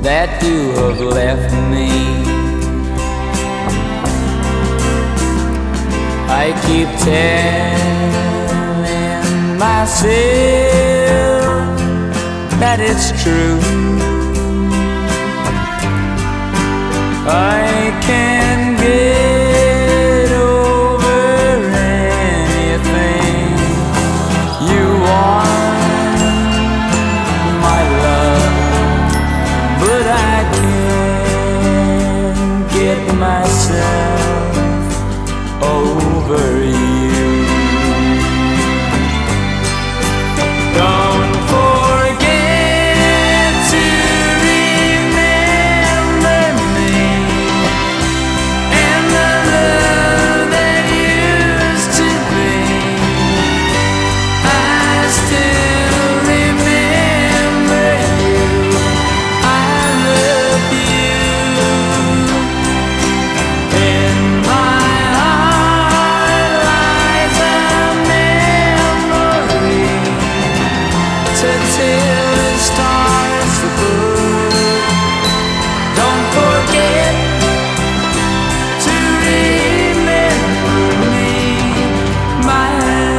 that you have left me. I keep telling myself that it's true. I can get over anything you want, my love, but I can't get myself over you. Don't forget to remember me and the love that used to be. I still remember you. I love you. In my heart lies a memory to tell the stars above. Don't forget to remember me, my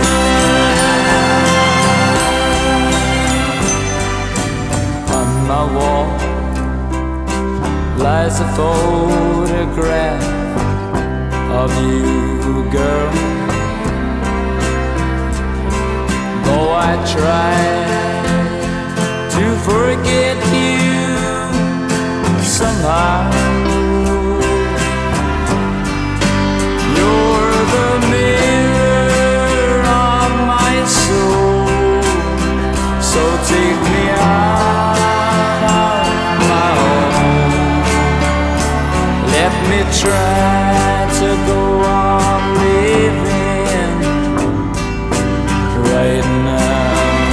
love. On my wall lies a photograph of you, girl. Though I try to forget you somehow, you're the mirror of my soul. So take me out of my home. Let me try to go on living right now.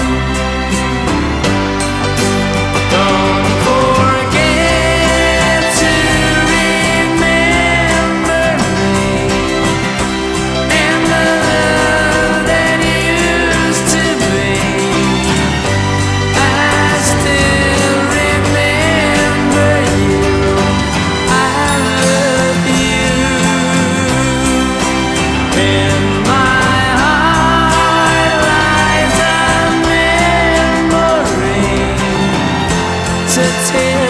Don't forget to remember me and the love that used to be. I still remember you. I love you. In my heart lies a memory to tell